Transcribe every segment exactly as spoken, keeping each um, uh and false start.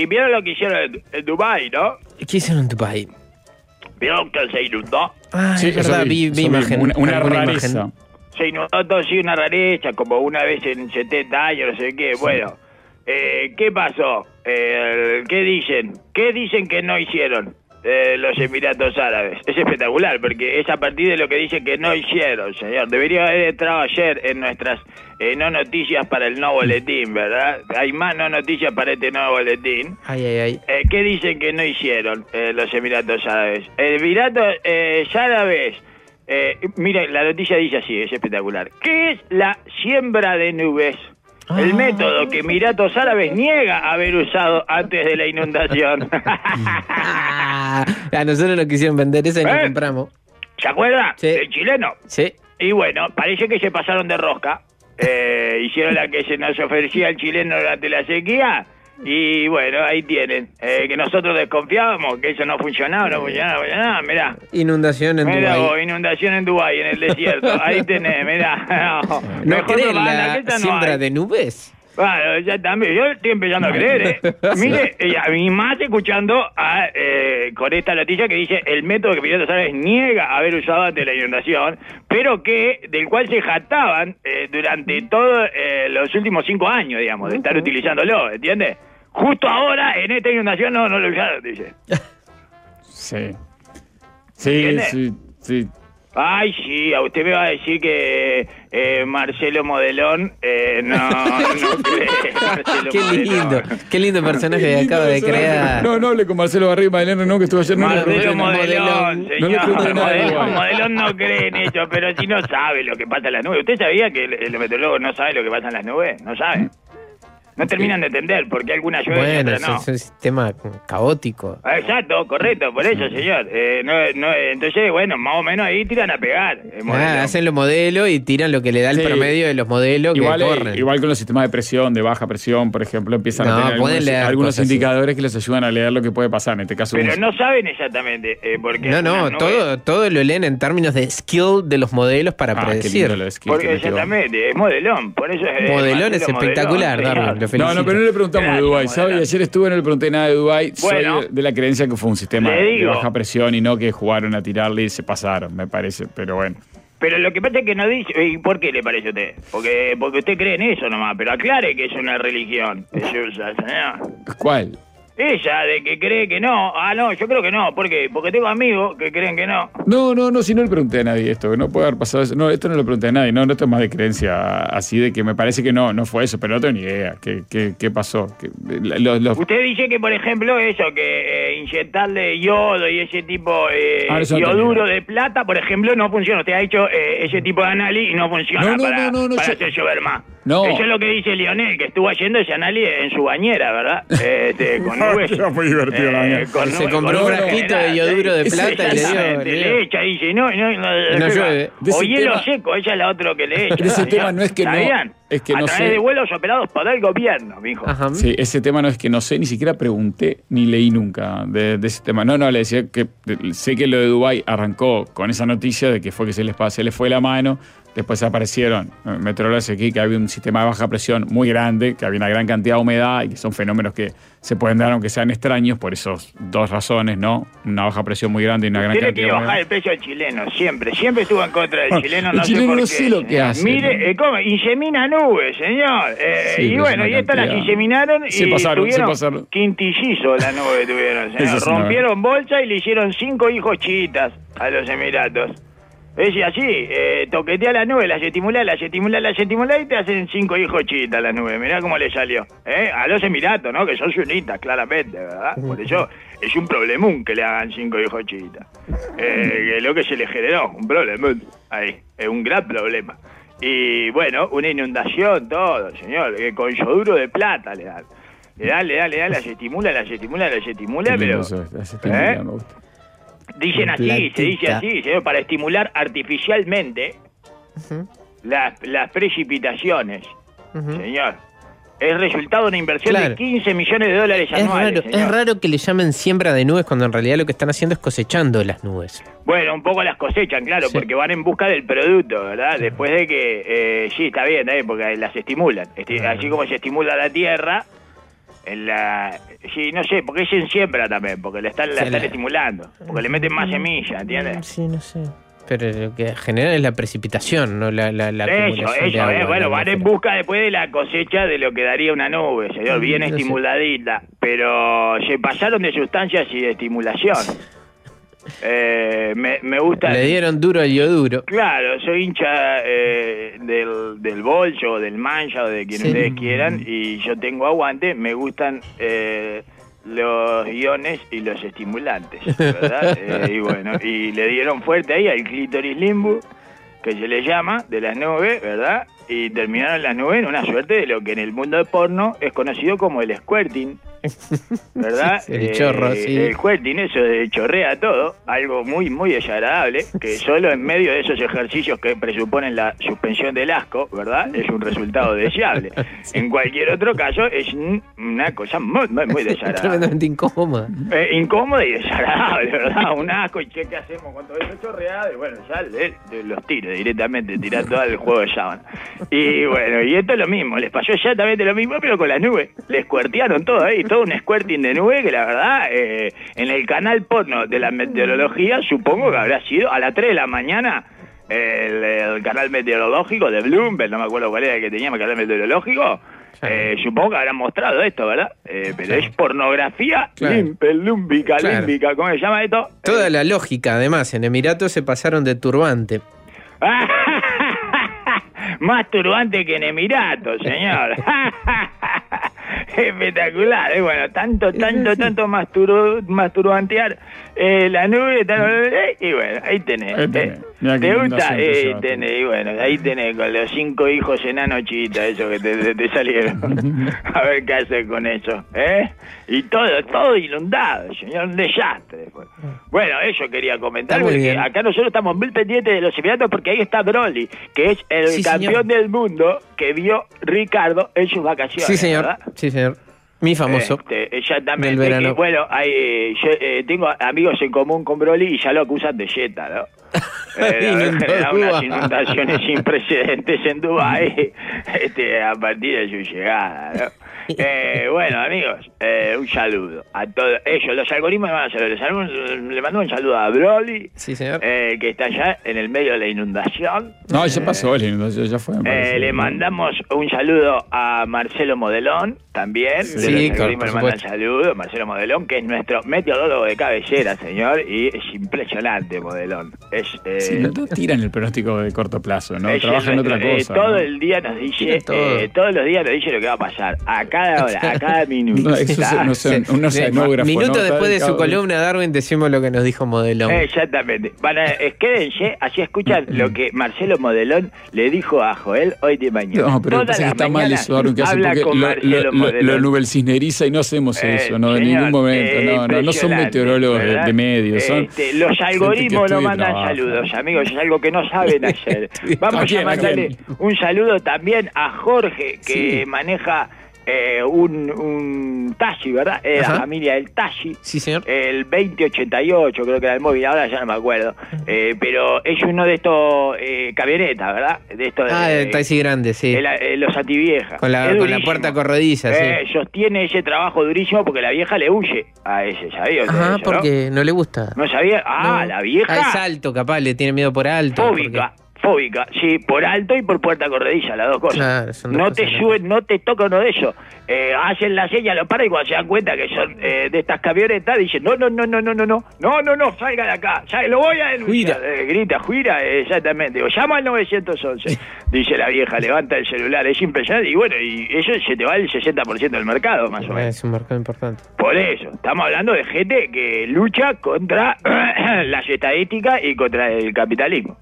y vieron lo que hicieron en, en Dubái, ¿no? ¿Qué hicieron en tu país? ¿Vieron que se inundó? Ah, Sí, es verdad, eso vi, vi eso imagen. Una, una alguna rareza. imagen. Se inundó todo, sí, una rareza, como una vez en setenta años, no sé qué. Bueno, eh, ¿qué pasó? Eh, ¿Qué dicen? ¿Qué dicen que no hicieron eh, los Emiratos Árabes? Es espectacular, porque es a partir de lo que dicen que no hicieron, señor. Debería haber entrado ayer en nuestras eh, no noticias para el no boletín, ¿verdad? Hay más no noticias para este no boletín. Ay, ay, ay. Eh, ¿Qué dicen que no hicieron eh, los Emiratos Árabes? Emiratos eh, Árabes, eh, mire, la noticia dice así, es espectacular. ¿Qué es la siembra de nubes? Ah. El método que Emiratos Árabes niega haber usado antes de la inundación. Ah, a nosotros nos quisieron vender esa y no ¿Eh? compramos. ¿Se acuerda? Sí. El chileno. Sí. Y bueno, parece que se pasaron de rosca. Eh, hicieron la que se nos ofrecía el chileno durante la sequía. Y bueno, ahí tienen. Eh, que nosotros desconfiábamos, que eso no funcionaba, no funcionaba, no funcionaba. Mirá. Inundación en Mirá Dubái. vos, inundación en Dubái, en el desierto. Ahí tenés, mirá. No, ¿No mejor crees propaganda la que esta no siembra hay. de nubes? Bueno, ya también, yo estoy empezando a creer, ¿eh? Mire, y a mí más escuchando a, eh, con esta noticia que dice el método que Piratas Árabes niega haber usado ante la inundación, pero que del cual se jactaban eh, durante todos eh, los últimos cinco años, digamos, de estar utilizándolo, ¿entiende? Justo ahora, en esta inundación, no, no lo usaron, dice. Sí. Sí, ¿Entiende? sí, sí. Ay, sí, a usted me va a decir que eh, Marcelo Modelón eh, no, no cree. Marcelo Qué lindo, Modelón. qué lindo personaje que acaba de crear. No, no hable con Marcelo Barrio y Madeleine, no, que estuvo ayer. No le pregunté Marcelo nada. Modelón, No le señor. pregunté nada de Modelón, Dubái. Modelón no cree en eso, pero si no sabe lo que pasa en las nubes. ¿Usted sabía que el, el meteorólogo no sabe lo que pasa en las nubes? No sabe. No terminan de entender porque alguna llueve y Bueno, otra es, no. es un sistema caótico. Ah, exacto, correcto, por eso, señor. Eh, no, no, entonces, bueno, más o menos ahí tiran a pegar. eh, Modelón. Ah, hacen los modelos y tiran lo que le da el Sí. promedio de los modelos Igual, que eh, corren. igual con los sistemas de presión, de baja presión, por ejemplo, empiezan No, a tener pueden algunos, leer algunos cosas así. indicadores que les ayudan a leer lo que puede pasar. En este caso, Pero un- no saben exactamente eh, por qué. No, no, algunas nubes- todo, todo lo leen en términos de skill de los modelos para Ah, qué predecir. lindo lo de skill, Porque que metió. exactamente, es modelón, por eso es... Modelón es Marcelo espectacular, Modelón, Darwin, señor. lo felicito. No, no, pero no le preguntamos de Gracias, Dubái, ¿sabe? Modelón. Ayer estuve, no le pregunté nada de Dubái. Bueno. Soy de la creencia que fue un sistema Le de digo. baja presión y no que jugaron a tirarle y se pasaron, me parece. Pero bueno. Pero lo que pasa es que no dice... ¿Y por qué le parece a usted? Porque, porque usted cree en eso nomás, pero aclare que es una religión. Es esa, señor. ¿Cuál? Ella, de que cree que no. Ah, no, yo creo que no. ¿Por qué? Porque tengo amigos que creen que no. No, no, no, si no le pregunté a nadie esto, que no puede haber pasado eso. No, esto no le pregunté a nadie, no, no esto es más de creencia, así de que me parece que no, no fue eso, pero no tengo ni idea. ¿Qué, qué, qué pasó? Que, los, los- Usted dice que, por ejemplo, eso, que eh, inyectarle yodo y ese tipo eh, Ah, eso no yoduro tenía. de plata, por ejemplo, no funciona. Usted ha hecho eh, ese tipo de análisis y no funciona No, no, para, no, no, no, para yo- hacer llover más. No. Eso es lo que dice Lionel, que estuvo haciendo ese análisis en su bañera, ¿verdad? Este, con nubes. Era muy divertido la mañana. con Se nubes- compró con un nubes frasquito de generales, yoduro de ¿eh? plata y le dio- Exactamente, le dio. le echa, dice, no, no, no, No llueve. De O ese hielo tema- seco, ella es la otra que le echa. De ese señor. tema no es que no- ¿Sabían? es que A no través sé. de vuelos operados por el gobierno, mijo. Ajá. Sí, ese tema no es que no sé, ni siquiera pregunté ni leí nunca de, de ese tema. No, no, le decía que de- sé que lo de Dubái arrancó con esa noticia de que fue que se les, pa- se les fue la mano. Después aparecieron eh, meteorólogos aquí que había un sistema de baja presión muy grande, que había una gran cantidad de humedad y que son fenómenos que se pueden dar aunque sean extraños por esas dos razones, ¿no? Una baja presión muy grande y una gran Tiene cantidad que de bajar humedad. el precio del chileno, siempre. Siempre estuvo en contra del chileno, El no chileno sé por no qué. sé lo que señor. hace, Mire, ¿no? eh, ¿cómo? Insemina nubes, señor. Eh, Sí, y pero bueno, es y una estas las cantidad. inseminaron y Se pasaron, se tuvieron pasaron. quintillizos las nubes tuvieron, señor. Eso es una Rompieron bolsa y le hicieron cinco hijos chiitas a los Emiratos. Es así, eh, toquetea la nube, las estimula, las estimula, las estimula y te hacen cinco hijos chiitas las nubes. Mirá cómo le salió. ¿Eh? A los Emiratos, ¿no? Que son sunitas, claramente, ¿verdad? Por eso es un problemón que le hagan cinco hijos chiitas. Eh, que es lo que se le generó, un problemón. Ahí, es un gran problema. Y bueno, una inundación, todo, señor. Eh, con yoduro de plata le dan. Le dan, le dan, le dan, las estimula, las estimula, las estimula, Qué lindo pero... eso, ese estimula, ¿Eh? me gusta. Dicen así, Platita. se dice así, señor, para estimular artificialmente Ujú, las, las precipitaciones, ujú. señor. Es resultado de una inversión Claro. de quince millones de dólares Es anuales, raro, señor. es raro que le llamen siembra de nubes cuando en realidad lo que están haciendo es cosechando las nubes. Bueno, un poco las cosechan, claro, Sí. porque van en busca del producto, ¿verdad? Después de que, eh, sí, está bien, ¿eh? Porque las estimulan. Esti- Ah. Así como se estimula la tierra, En la, sí, no sé, porque es en siembra también, porque le están, la Sí, están la- estimulando, porque le meten más semilla, ¿entiendes? Sí, no sé. Pero lo que genera es la precipitación, no la, la, la Eso, acumulación de eso, agua eh, en bueno, la van en atmósfera. busca después de la cosecha de lo que daría una nube, señor, bien No sé. estimuladita, pero se pasaron de sustancias y de estimulación. Eh, me, me gusta... Le dieron duro al yoduro. Claro, soy hincha eh, del, del Bolso, del Mancha o de quien Sí. ustedes quieran y yo tengo aguante, me gustan eh, los iones y los estimulantes, ¿verdad? Eh, y bueno, y le dieron fuerte ahí al clítoris limbo, que se le llama, de las nubes, ¿verdad? Y terminaron las nubes en una suerte de lo que en el mundo de porno es conocido como el squirting, ¿verdad? Sí, el chorro, sí. El squirting, eso de chorrea todo, algo muy, muy desagradable, que solo en medio de esos ejercicios que presuponen la suspensión del asco, ¿verdad? Es un resultado deseable. Sí. En cualquier otro caso, es un- una cosa muy, muy, muy desagradable. Tremendamente incómoda. Eh, incómoda y desagradable, ¿verdad? Un asco, y che, ¿qué hacemos con todo eso chorreado? Y bueno, ya le- le- los tiro directamente, tirar todo el juego de sábana. Y bueno, y esto es lo mismo, les pasó exactamente lo mismo, pero con las nubes. Les cuertearon todo ahí, todo un squirting de nube que la verdad, eh, en el canal porno de la meteorología, supongo que habrá sido a las tres de la mañana. El, el canal meteorológico de Bloomberg, no me acuerdo cuál era el que teníamos, el canal meteorológico, eh, supongo que habrán mostrado esto, ¿verdad? Eh, pero Sí. es pornografía Claro. limpelúmbica, Claro. límbica, ¿cómo se llama esto? Toda la lógica, además, en Emiratos se pasaron de turbante. Más turbante que en Emiratos, señor. Espectacular, eh, bueno, tanto, tanto, tanto mastur masturbantear eh, la nube, tan- eh, y bueno, ahí tenés. Ahí tenés. eh. Mirá qué ¿Te gusta? inundación que Eh, llevaste. tenés, y bueno, ahí tenés con los cinco hijos enanos chiquitas, eso que te, te- te salieron. A ver qué haces con eso, ¿eh? Y todo, todo inundado, señor, un desastre. Pues. Bueno, eso quería comentar, Está muy porque bien. acá nosotros estamos muy pendientes de los Emiratos porque ahí está Broly, que es el Sí, campeón señor. del mundo que vio Ricardo en sus vacaciones. Sí, señor. ¿verdad? Sí, señor. Mi famoso. Este, exactamente. Del verano. Que, bueno, hay, eh, yo eh, tengo amigos en común con Broly y ya lo acusan de yeta, ¿no? Eh, Inundó da unas Dubái. inundaciones sin precedentes en Dubái este, a partir de su llegada, ¿no? Eh, bueno, amigos, eh, un saludo a todos ellos. Los algoritmos le mandan saludos. Les algún- Le mando un saludo a Broly, Sí, señor. eh, que está allá en el medio de la inundación. No, ya pasó, la inundación, ya fue. me Eh, parece. le mandamos un saludo a Marcelo Modelón, también. Sí, de los claro, algoritmos por le mandan supuesto. saludo, Marcelo Modelón, que es nuestro meteorólogo de cabecera, señor, y es impresionante, Modelón. Es, eh, Sí, no, no tiran el pronóstico de corto plazo, ¿no? es Trabajan en nuestro- otra eh, cosa. todo ¿no? el día nos dice, Tiene todo. eh, todos los días nos dice lo que va a pasar, a cada hora, a cada minuto. No, eso ¿tá? no sé, un Sí, oceanógrafo. Minuto ¿no? después de Cada- su columna, Darwin, decimos lo que nos dijo Modelón. Exactamente. Van a, eh, quédense, así escuchan lo que Marcelo Modelón le dijo a Joel hoy de mañana. No, pero Todas pasa que las está mal mañanas eso, Darwin, que hace habla porque con lo, Marcelo lo, lo, Modelón. lo nubel cisneriza y no hacemos Eh, eso, no, en señor, ningún momento. eh, no, no, no somos impresionante, meteorólogos de, ¿verdad? de medios. Son Este, los gente algoritmos que no estudia y mandan trabaja. saludos, amigos, es algo que no saben hacer. Vamos ¿A quién, a a mandarle quién? un saludo también a Jorge, que Sí. maneja eh, un, un taxi, ¿verdad? Eh, la Ajá. familia del taxi. Sí, señor. El veinte ochenta y ocho, creo que era el móvil, ahora ya no me acuerdo. Eh, pero es uno de estos eh, camionetas, ¿verdad? De estos Ah, eh, el taxi grande, sí. el- eh, los antiviejas. Con la, Es con la durísimo. puerta corrediza, Eh, sí. sostiene ese trabajo durísimo porque la vieja le huye a ese, ¿sabía? usted Ajá, eso, porque no le gusta. ¿No? ¿No sabía? Ah, No. la vieja. Ah, es alto, capaz, le tiene miedo por alto. Fóbica. Fóbica, sí, por alto y por puerta corrediza, las dos cosas. Claro, son dos no cosas te locas. suben, no te toca uno de esos. Eh, hacen la señal, lo paran y cuando se dan cuenta que son eh, de estas camionetas, dicen, no, no, no, no, no, no, no, no, no, no, salga de acá, ya, lo voy a denunciar. Juira. Eh, grita, juira, eh, exactamente. O llama al nueve once, dice la vieja, levanta el celular, es impresionante. Y bueno, y eso se te va el sesenta por ciento del mercado, más o Ah, menos. es un mercado importante. Por eso, estamos hablando de gente que lucha contra las estadísticas y contra el capitalismo.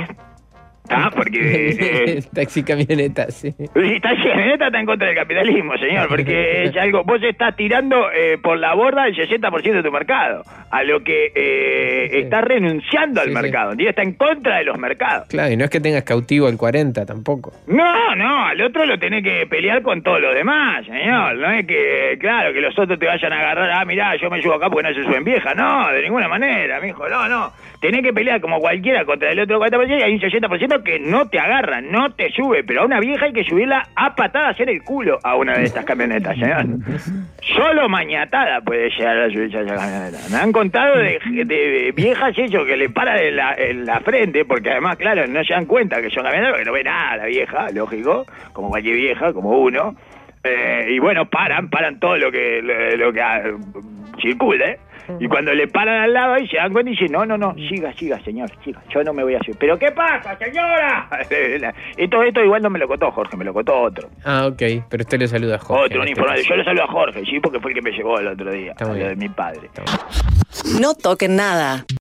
¿Ah? Porque... eh, Taxi camioneta, sí. si está camioneta está en contra del capitalismo, señor, porque es algo, vos estás tirando eh, por la borda el sesenta por ciento de tu mercado, a lo que eh, Sí. estás renunciando al Sí, sí. mercado, ¿entiendes? Está en contra de los mercados. Claro, y no es que tengas cautivo al cuarenta tampoco. No, no, al otro lo tenés que pelear con todos los demás, señor. No es que, claro, que los otros te vayan a agarrar, ah, mirá, yo me subo acá porque no se suben vieja. No, de ninguna manera, mijo, no, no. Tenés que pelear como cualquiera contra el otro cuarenta por ciento y hay un sesenta por ciento que no te agarra, no te sube. Pero a una vieja hay que subirla a patadas en el culo a una de estas camionetas, señor. Solo mañatada puede llegar a subirse a esa camioneta. Me han contado de, de viejas eso que le paran en la, en la frente, porque además, claro, no se dan cuenta que son camionetas, porque no ve nada la vieja, lógico, como cualquier vieja, como uno. Eh, y bueno, paran, paran todo lo que lo, lo que ah, circule. Y cuando le paran al lado ahí se dan cuenta y dicen, no, no, no, siga, siga, señor, siga, yo no me voy a subir. ¿Pero qué pasa, señora? Y todo esto igual no me lo contó Jorge, me lo contó otro. Ah, ok, pero usted le saluda a Jorge. Otro, un este informante. caso. Yo le saludo a Jorge, sí, porque fue el que me llevó el otro día, Está a muy lo bien. de mi padre. No toquen nada.